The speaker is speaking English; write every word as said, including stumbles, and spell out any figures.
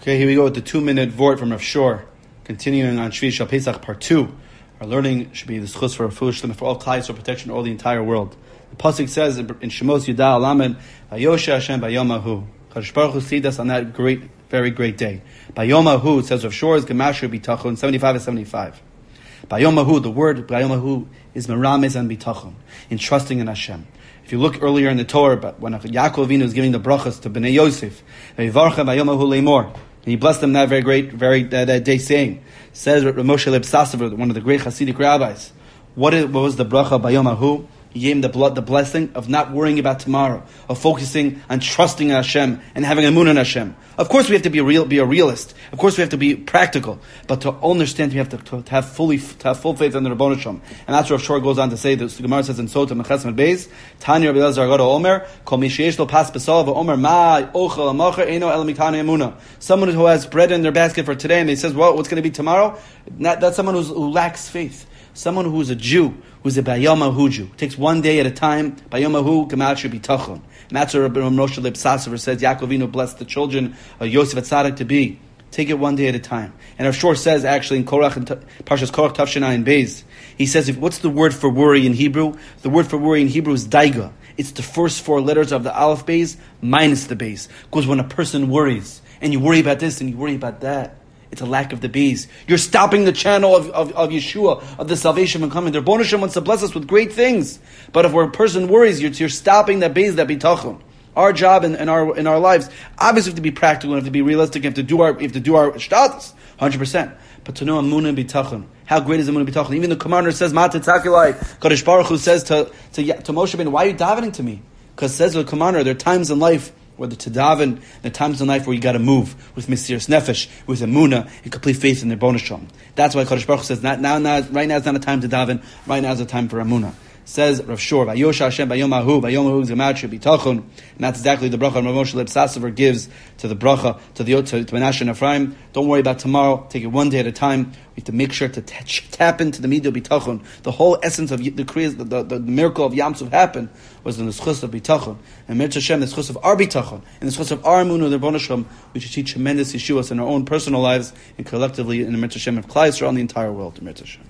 Okay, here we go with the two-minute vort from Rav Shor, continuing on Shvi Shal Pesach Part Two. Our learning should be the schus for foolish limit for all klais for protection of all the entire world. The pasuk says in Shemos Yudah Alamed, "Vayoshe Hashem Bayomahu." Kadosh Baruch Hu seed us on that great, very great day. Bayomahu, it says Rav Shor's Gemasher Bitachon seventy-five and seventy-five. Bayomahu, the word Bayomahu is merames and bitachon, in trusting in Hashem. If you look earlier in the Torah, but when Yaakov Avinu was giving the brachas to Bnei Yosef, and he blessed them that very great, very that, that day, saying, says Rav Moshe Leib Sassover, one of the great Hasidic rabbis, what, is, what was the bracha Bayomahu? He gave him the, blood, the blessing of not worrying about tomorrow, of focusing on trusting in Hashem and having a moon in Hashem. Of course, we have to be a real, be a realist. Of course, we have to be practical. But to understand, we have to, to, to have fully, to have full faith in the Rebbeinu Shalom. And that's what Rav Shor goes on to say. The Gemara says in Sota Meches Beis, Tanya Rabbi Elazar Agada Omer, Kol mi sheyesh lo pas b'sol v'omer ma ochel amacher eino el mitana emuna. Someone who has bread in their basket for today and he says, well, what's going to be tomorrow? Not, that's someone who's, who lacks faith. Someone who's a Jew, who's a Bayomahu Jew, takes one day at a time. Bayomahu Gematria Bitachon. And that's what Rabbi Moshe Leib Sassover says. Yaakov Avinu blessed the children of Yosef Atzadik to be. Take it one day at a time. And Rav Shor says actually in Korach and Parshas Korach Tavshinai and Beis, he says, if, what's the word for worry in Hebrew? The word for worry in Hebrew is daiga. It's the first four letters of the Aleph Beis minus the Beis. Because when a person worries, and you worry about this and you worry about that, it's a lack of the bees. You're stopping the channel of, of, of Yeshua, of the salvation from coming. The Rebbeinu Shalom wants to bless us with great things. But if a person worries, you're, you're stopping that bees, that bitachon. Our job in, in our in our lives, obviously we have to be practical, we have to be realistic, we have to do our we have to do our status, one hundred percent. But to know amunah and bitachon, how great is amunah and bitachon? Even the commander says, Ma tetzakilai, Kadosh Baruch Hu says to, to, to Moshe Ben, why are you davening to me? Because says the commander, there are times in life whether to daven, the times in life where you got to move with Mesiras Nefesh, with Emunah, and complete faith in the Rebbeinu Shalom. That's why Kadosh Baruch Hu says, not, now, now, right now is not a time to daven, right now is a time for Emunah. Says Rav Shor, Vayoshe Hashem Bayomahu, Bayomahu Gematria Bitachon, and that's exactly the bracha Rav Moshe Leib Sassover gives to the bracha, to the to, to Menashe and Ephraim. Don't worry about tomorrow, take it one day at a time. We have to make sure to t- tap into the midah bitachon. The whole essence of the, the, the, the miracle of Yam Suf happened was in the schus of bitachon. And Mirza Hashem, the schus of our bitachon, and the schus of our emunah, the Rebbeinu Shalom, we should teach tremendous yeshuas in our own personal lives and collectively in the Mirza Hashem of Klal Yisrael and the entire world. Mirza Hashem.